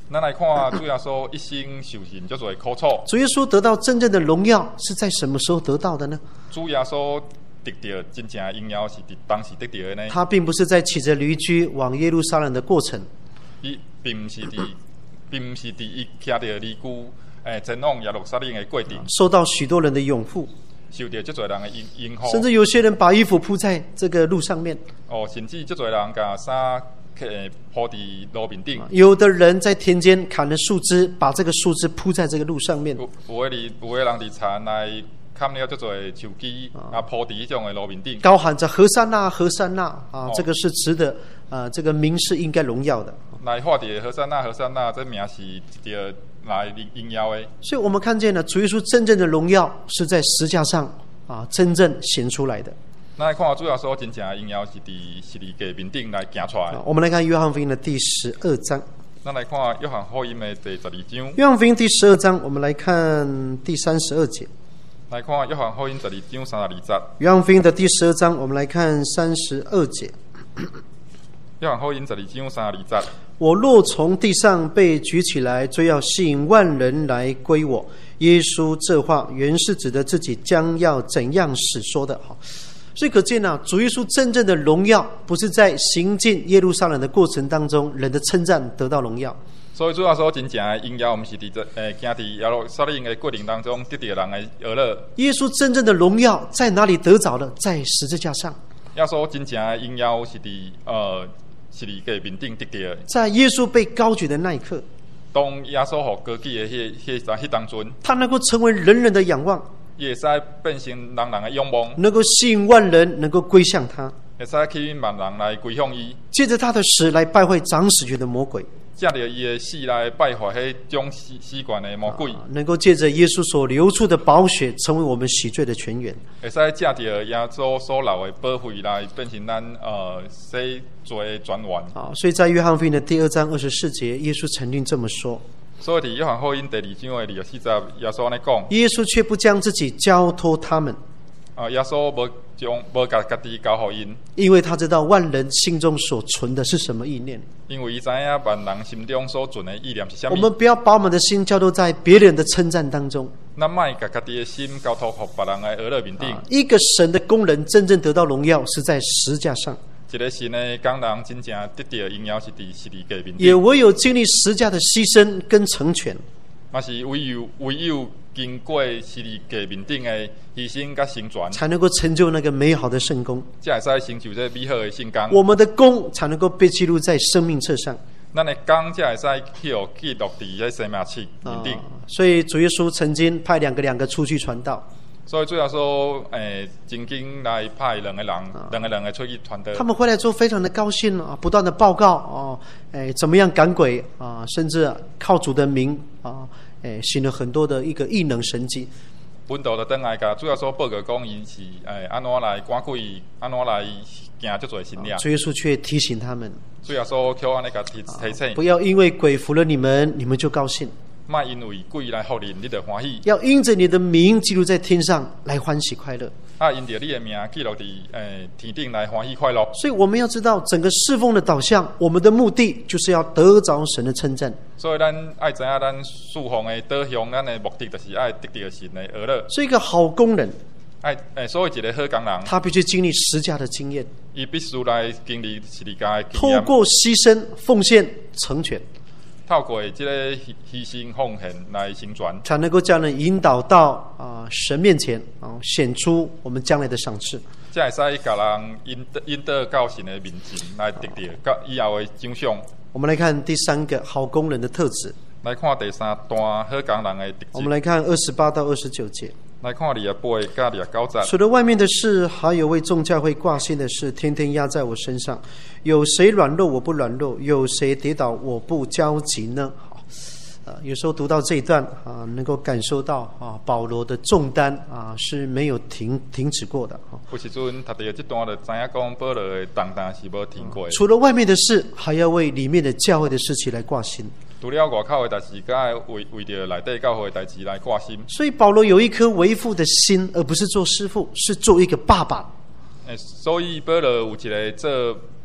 咱来看主耶稣一生受尽足侪苦楚。 主耶稣得到真正的荣耀是在什么时候得到的呢？ 主耶稣得到真正的荣耀是伫当时得到的呢？ 他并不是在骑着驴驹往耶路撒冷的过程， 伊并唔是伫，并唔是伫伊骑着驴驹，诶，前往耶路撒冷的过程， 受到许多人的拥护， 受到足侪人的拥拥护， 甚至有些人把衣服铺在这个路上面。 哦，甚至足侪人甲衫诶铺伫路面顶。 有的人在田间砍了树枝，把这个树枝铺在这个路上面。 有有的有的人伫田来砍了足侪树枝，啊铺伫迄种的路面顶， 高喊着何山那何山那啊， 哦、 这个是值得啊，这个名是应该荣耀的。 来画伫何山那何山那，这名是值得来荣耀的。 所以我们看见了主耶稣真正的荣耀是在十架上啊，真正显出来的。 咱来看主耶稣真正的荣耀是伫十字架面顶来行出来。 我们来看约翰福音的第十二章。 咱来看约翰福音的第十二章。 约翰福音第十二章，我们来看第三十二节。 来看约翰福音十二章三十二节。 约翰福音的第十二章，我们来看三十二节。 约翰福音十二章三十二节。 我若从地上被举起来，就要吸引万人来归我。耶稣这话原是指的自己将要怎样使说的。好，所以可见啊，主耶稣真正的荣耀，不是在行进耶路撒冷的过程当中，人的称赞得到荣耀。 所以主耶稣真正的荣耀，毋是伫这诶行伫耶路撒冷的过程当中得到人的娱乐。 耶稣真正的荣耀在哪里得着的？在十字架上。 耶稣真正的荣耀是伫呃十字架面顶得到的。在耶稣被高举的那一刻， 当耶稣互高举的迄迄迄当阵， 他能够成为人人的仰望， 也会使变成人人的仰望， 能够吸引万人能够归向他， 会使吸引万人来归向伊。 借着他的死来败坏掌死权的魔鬼， 借着伊的死来败坏迄种死死权的魔鬼， 啊，能够借着耶稣所流出的宝血，成为我们洗罪的泉源。 会使借着耶稣所流的宝血来变成咱呃洗罪的泉源。 啊，所以在约翰福音的第二章二十四节，耶稣曾经这么说。 所以伫约翰福音第二章的二十四节，耶稣安尼讲： 耶稣却不将自己交托他们。 啊，耶稣无将无甲家己交互因， 因为他知道万人心中所存的是什么意念。 因为伊知影万人心中所存的意念是啥物。 我们不要把我们的心交托在别人的称赞当中。 咱莫甲家己的心交托互别人的娱乐面顶。 啊，一个神的工人真正得到荣耀，是在十架上。 一个神的工人真正得到荣耀是伫十字架面顶。 也唯有经历十架的牺牲跟成全， 嘛是唯有唯有经过十字架面顶的牺牲甲成全， 才能够成就那个美好的圣功， 才会使成就这美好的圣功。 我们的功才能够被记录在生命册上。 咱的功才会使记录记录伫这生命册面顶。 啊，所以主耶稣曾经派两个两个出去传道。 所以主要说，诶，曾经来派两个人，两个人来出去传道。 他们回来之后非常的高兴啊，不断的报告哦，诶，怎么样赶鬼啊，甚至靠主的名啊，诶，行了很多的一个异能神迹。 本道就等来甲主要说报告讲，伊是诶安怎来赶鬼，安怎来行足侪神力。 主耶稣却提醒他们， 主要说叫安尼甲提提醒， 不要因为鬼服了你们，你们就高兴。 莫因为鬼来服你，你就欢喜。 要因着你的名记录在天上，来欢喜快乐。 啊，因着你的名记录伫诶天顶来欢喜快乐。 所以我们要知道，整个侍奉的导向，我们的目的就是要得着神的称赞。 所以咱爱知影，咱侍奉的导向，咱的目的就是爱得到神的娱乐。 是一个好工人， 爱诶，所以一个好工人， 他必须经历十架的经验， 伊必须来经历十字架的经验， 透过牺牲、奉献、成全。 透过这个牺牲奉献来成全， 才能够将人引导到啊、呃、神面前啊，显出我们将来的赏赐。 才会使甲人引引导到神的面前来得到以后的奖赏。 我们来看第三个好工人的特质。 来看第三段好工人的特质。 我们来看二十八到二十九节。 来看二十八加二十九节。 除了外面的事，还有为众教会挂心的事，天天压在我身上。有谁软弱，我不软弱；有谁跌倒，我不焦急呢？好，呃，有时候读到这一段啊，能够感受到啊，保罗的重担啊是没有停停止过的。 有时阵读到这段就知影讲，保罗的重担是无停过的。 除了外面的事，还要为里面的教会的事情来挂心。 除了外口的代志，该为为着内底教会的代志来挂心。 所以保罗有一颗为父的心，而不是做师父，是做一个爸爸。 诶，所以保罗有一个做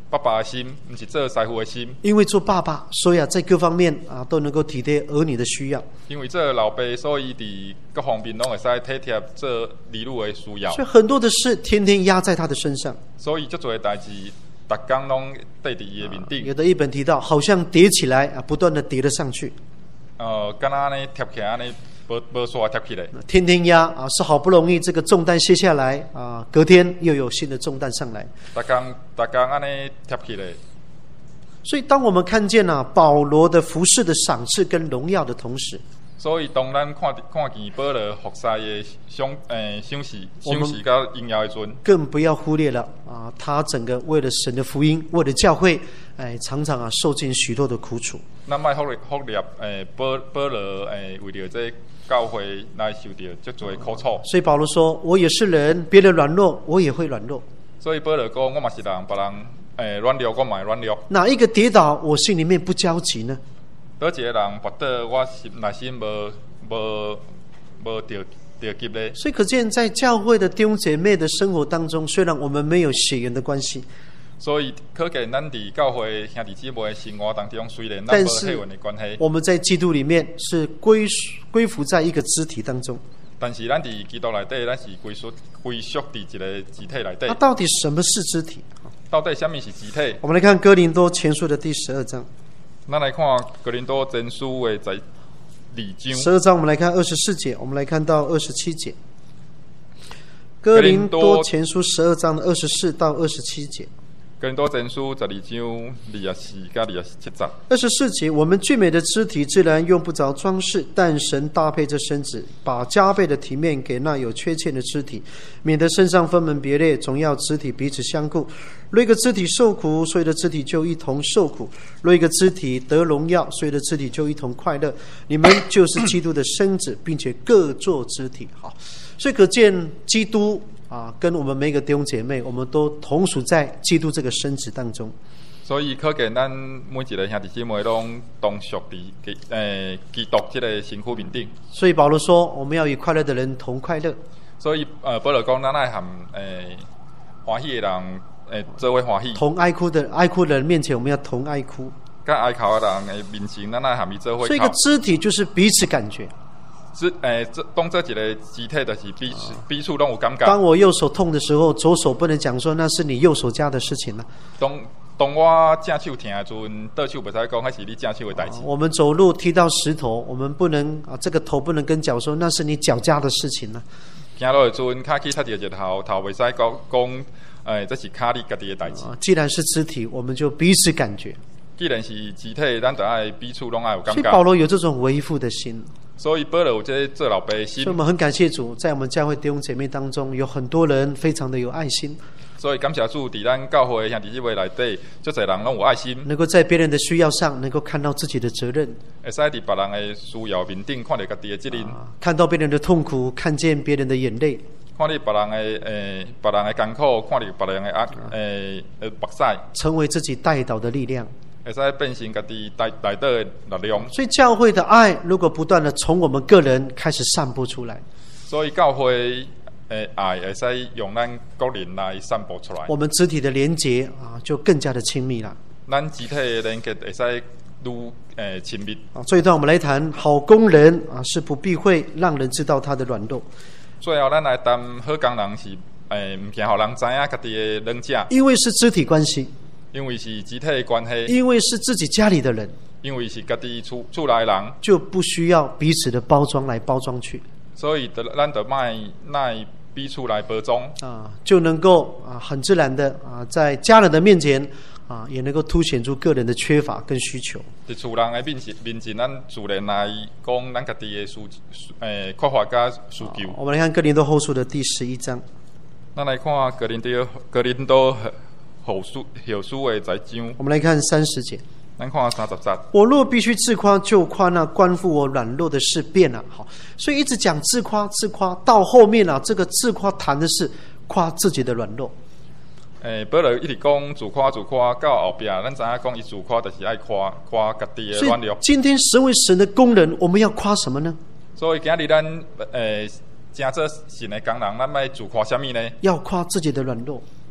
爸爸的心，不是做师傅的心。 因为做爸爸，所以啊，在各方面啊都能够体贴儿女的需要。 因为做老爸，所以伫各方面拢会使体贴做儿女的需要。 所以很多的事天天压在他的身上。 所以足多代志，逐工拢缀伫伊的面顶。 有的一本提到，好像叠起来啊，不断的叠了上去。 呃，敢若安尼贴起来安尼。无无刷贴起来， 天天压啊，是好不容易这个重担卸下来啊，隔天又有新的重担上来。 逐工逐工安尼贴起来。 所以，当我们看见啊保罗的服事的赏赐跟荣耀的同时， 所以当咱看看见保罗服侍的赏诶赏识赏识甲荣耀的阵， 更不要忽略了啊，他整个为了神的福音，为了教会，哎，常常啊受尽许多的苦楚。 咱莫忽略忽略诶保保罗诶为了这教会来受到足多苦楚。 所以保罗说：“我也是人，别人软弱，我也会软弱。” 所以保罗讲：“我嘛是人，别人诶软弱，我嘛会软弱。” 哪一个跌倒，我心里面不焦急呢？ 倒一个人跌倒，我心内心无无无着着急咧。 所以可见，在教会的弟兄姐妹的生活当中，虽然我们没有血缘的关系， 所以可见咱伫教会兄弟姊妹的生活当中，虽然咱无血缘的关系， 我们在基督里面是归归服在一个肢体当中。 但是咱伫基督内底，咱是归属归属伫一个肢体内底。 那到底什么是肢体？ 到底什么是肢体？ 我们来看哥林多前书的第十二章。 咱来看哥林多前书的在二章。 十二章我们来看二十四节，我们来看到二十七节。哥林多前书十二章的二十四到二十七节。 哥林多前书十二章二十四到二十七节。 二十四节，我们俊美的肢体自然用不着装饰，但神搭配这身子，把加倍的体面给那有缺陷的肢体，免得身上分门别类，总要肢体彼此相顾。若一个肢体受苦，所有的肢体就一同受苦；若一个肢体得荣耀，所有的肢体就一同快乐。你们就是基督的身子，并且各做肢体。好，所以可见基督啊，跟我们每一个弟兄姐妹，我们都同属在基督这个身子当中。 所以可见咱每一个兄弟姊妹拢同属伫诶基督这个身躯面顶。 所以保罗说，我们要与快乐的人同快乐。 所以呃，保罗讲，咱爱和诶欢喜的人诶做伙欢喜。 同哀哭的哀哭的人面前，我们要同哀哭。 甲哀哭的人诶面前，咱爱和伊做伙。 所以一个肢体就是彼此感觉。 是诶，这当做一个肢体，就是彼此彼此拢有感觉。 当我右手痛的时候，左手不能讲说那是你右手家的事情了。 当当我正手疼的时阵，倒手袂使讲，那是你正手的代志。 我们走路踢到石头，我们不能啊，这个头不能跟脚说那是你脚家的事情了。 行路的时阵，脚去擦到一个头，头袂使讲讲，诶，这是脚你家己的代志。 既然是肢体，我们就彼此感觉。 既然是肢体，咱就爱彼此拢爱有感觉。 所以保罗有这种为父的心。 所以保罗有这做老爸的心。 所以我们很感谢主，在我们教会弟兄姐妹当中，有很多人非常的有爱心。 所以感谢主，伫咱教会兄弟姊妹内底，足侪人拢有爱心， 能够在别人的需要上，能够看到自己的责任， 会使伫别人的需要面顶看到家己的责任， 啊，看到别人的痛苦，看见别人的眼泪， 看到别人的诶，别人的艰苦，看到别人的压诶呃目屎， 成为自己带导的力量。 会使变成家己内内底的力量。 所以教会的爱，如果不断的从我们个人开始散播出来， 所以教会诶爱会使用咱个人来散播出来。 我们肢体的连结啊，就更加的亲密了。 咱肢体的连结会使愈诶亲密。 啊，这一段我们来谈好工人啊，是不避讳让人知道他的软弱。 最后，咱来谈好工人是诶，唔惊互人知影家己的软弱， 因为是肢体关系。 因为是肢体的关系， 因为是自己家里的人， 因为是家己厝厝内人， 就不需要彼此的包装来包装去。 所以咱就卖卖彼此来包装啊，就能够啊很自然的啊在家人的面前啊也能够凸显出个人的缺乏跟需求。 伫厝人的面前面前，咱自然来讲咱家己的需诶缺乏甲需求。 我们来看哥林多后书的第十一章。 咱来看哥林多哥林多。后书后书的十章， 我们来看三十节。 咱看三十节。 我若必须自夸，就夸那关乎我软弱的事变了。好，所以一直讲自夸自夸，到后面啊，这个自夸谈的是夸自己的软弱。 诶，保罗一直讲自夸自夸，到后边咱知影讲伊自夸，就是爱夸夸家己的软弱。 今天身为神的工人，我们要夸什么呢？ 所以今日咱诶，正做神的工人，咱要自夸什么呢？ 要夸自己的软弱。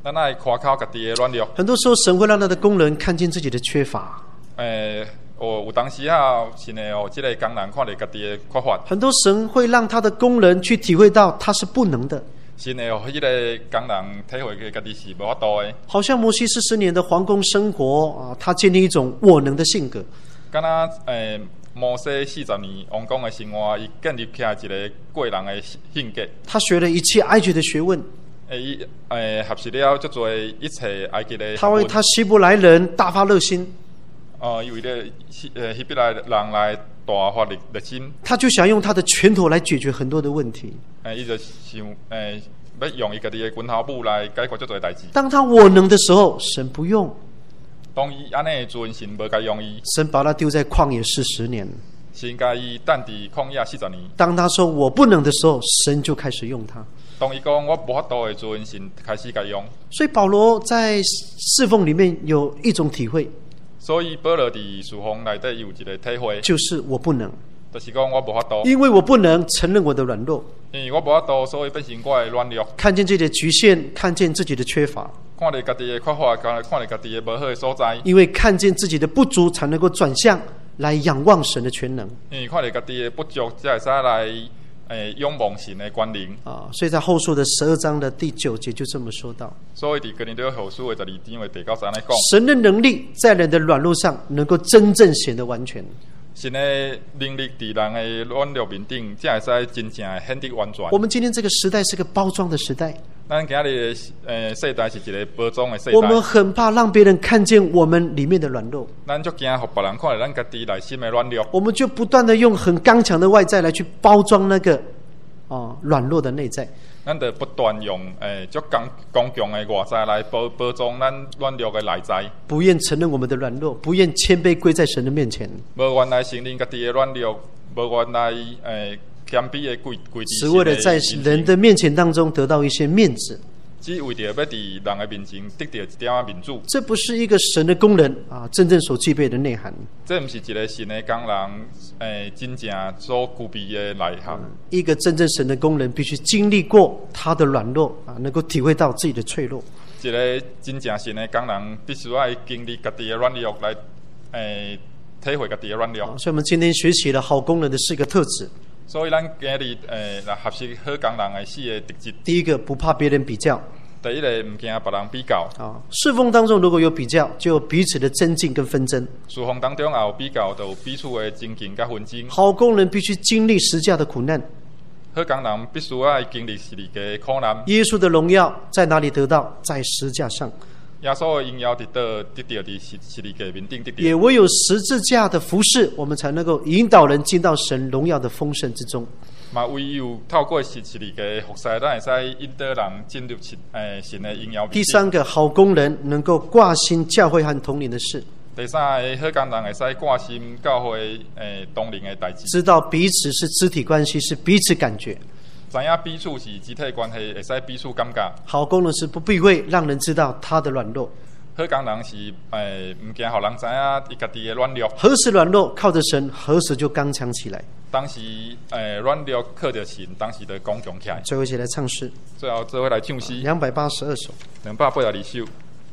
咱爱夸口家己的软弱。 很多时候，神会让他的工人看见自己的缺乏。 诶、哦，有当时啊，神会哦，即个工人看到家己的缺乏。 很多神会让他的工人去体会到他是不能的。 神会哦，迄个工人体会家己是无法度的。 好像摩西四十年的皇宫生活啊，他建立一种我能的性格。 敢若诶，摩西四十年王宫的生活，伊建立起来一个过人的性格。 他学了一切埃及的学问。 诶，伊诶学习了足多一切埃及的。 他为他希伯来人大发热心。 哦，因为咧，呃，希伯来人来大发热热心。 他就想用他的拳头来解决很多的问题。 诶，伊就想诶，要用伊家己的拳头母来解决足多代志。 当他我能的时候，神不用。 当伊安尼的时阵，神无该用伊。 神把他丢在旷野四十年。 神该伊等伫旷野四十年。 当他说我不能的时候，神就开始用他。 当伊讲我无法度的时阵，神开始该用。 所以保罗在侍奉里面有一种体会。 所以保罗伫侍奉内底有一个体会， 就是我不能， 就是讲我无法度， 因为我不能承认我的软弱， 因为我无法度，所以变成我的软弱， 看见自己的局限，看见自己的缺乏， 看到家己的缺乏，看到家己的无好的所在， 因为看见自己的不足，才能够转向来仰望神的全能。 因为看到家己的不足，才会使来诶仰望神的权能啊。所以在后书的十二章的第九节就这么说到。 所以伫哥林多后书的十二章的第九节来讲， 神的能力在人的软弱上能够真正显得完全。 神的能力伫人的软弱面顶，才会使真正的显得完全。 我们今天这个时代是个包装的时代。 咱今日的诶世代是一个包装的世代。 我们很怕让别人看见我们里面的软弱。 咱就惊，互别人看到咱家己内心的软弱。 我们就不断的用很刚强的外在来去包装那个哦软弱的内在。 咱就不断用诶，足刚刚强的外在来包包装咱软弱的内在。 不愿承认我们的软弱，不愿谦卑归在神的面前。 无原来承认家己的软弱，无原来诶。谦卑的跪跪地， 只为了在人的面前当中得到一些面子， 只为着要伫人的面前得到一点面子。 这不是一个神的工人啊真正所具备的内涵。 这不是一个神的工人诶真正所具备的内涵。 嗯、一个真正神的工人必须经历过他的软弱啊，能够体会到自己的脆弱。 一个真正神的工人必须要经历家己的软弱来诶体会家己的软弱、啊。 所以我们今天学习了好工人的四个特质。 所以咱今日诶来学习好工人的四个特质。 第一个，不怕别人比较。 第一个，唔惊别人比较。 啊，侍奉当中如果有比较，就有彼此的增进跟纷争。 侍奉当中也有比较，就有彼此的增进跟纷争。 好工人必须经历十架的苦难。 好工人必须要经历十字架的苦难。 耶稣的荣耀在哪里得到？在十架上。 耶稣的荣耀得到得到伫十字架面顶得到。 也唯有十字架的服事，我们才能够引导人进到神荣耀的丰盛之中。 嘛，唯有透过十字架的服侍，咱会使引导人进入诶神的荣耀面顶。 第三个，好工人能够挂心教会和同龄的事。 第三个，好工人会使挂心教会诶同龄的代志。 知道彼此是肢体关系，是彼此感觉。 知影彼此是肢体关系，会使彼此感觉。 好工人是不避讳让人知道他的软弱。 好工人是诶唔惊，互人知影伊家己的软弱。 何时软弱靠着神，何时就刚强起来。 当时诶软弱靠着神，当时就刚强起来。 最后一起来唱诗。 最后做伙来唱诗。 两百八十二首。 两百八十二首。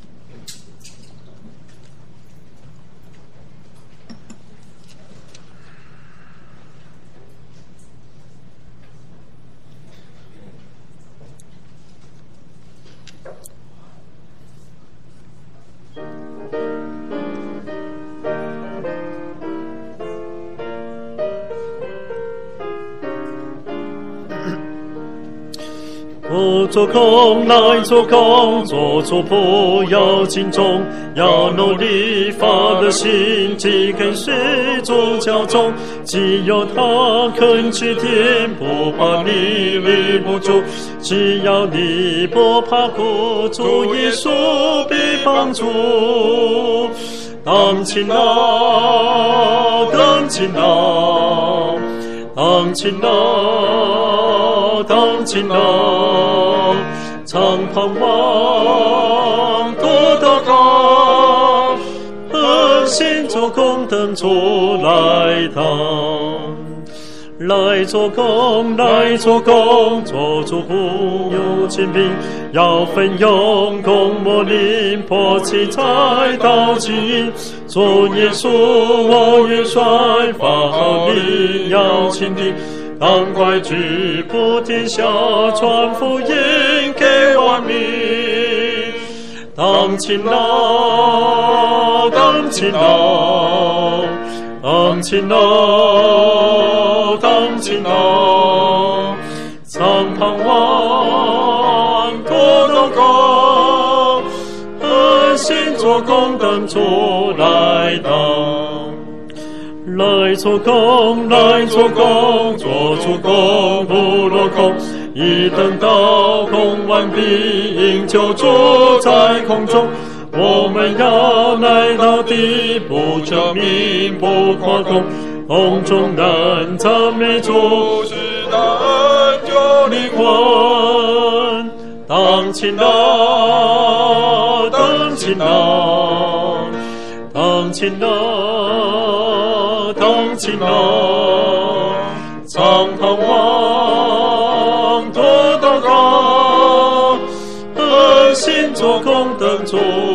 不做工，来做工，做做不要轻重，要努力发的心，即跟随主教中。只有他肯去天，不怕你立不住，只要你不怕苦，主耶稣必帮助。当勤劳，当勤劳，当勤劳，当勤劳，常盼望多祷告，恒心做工等主来到。来做工，来做工，做主不有精兵， 要奋勇攻魔灵，破其财道基因。主耶稣，我元帅发号令，要倾听。当快举步天下，传福音给万民。当勤劳，当勤劳，当勤劳，当勤劳，常盼望多祷告，恒心做工，等主来到。来做工，来做工，做出工不落空。一等到空完毕，应救主在空中。我们要来到地，不证明，不夸空。空中人赞美主，是大恩就离婚。当勤劳，当勤劳，当勤劳，当勤劳，常盼望多祷告，恒心做工，等主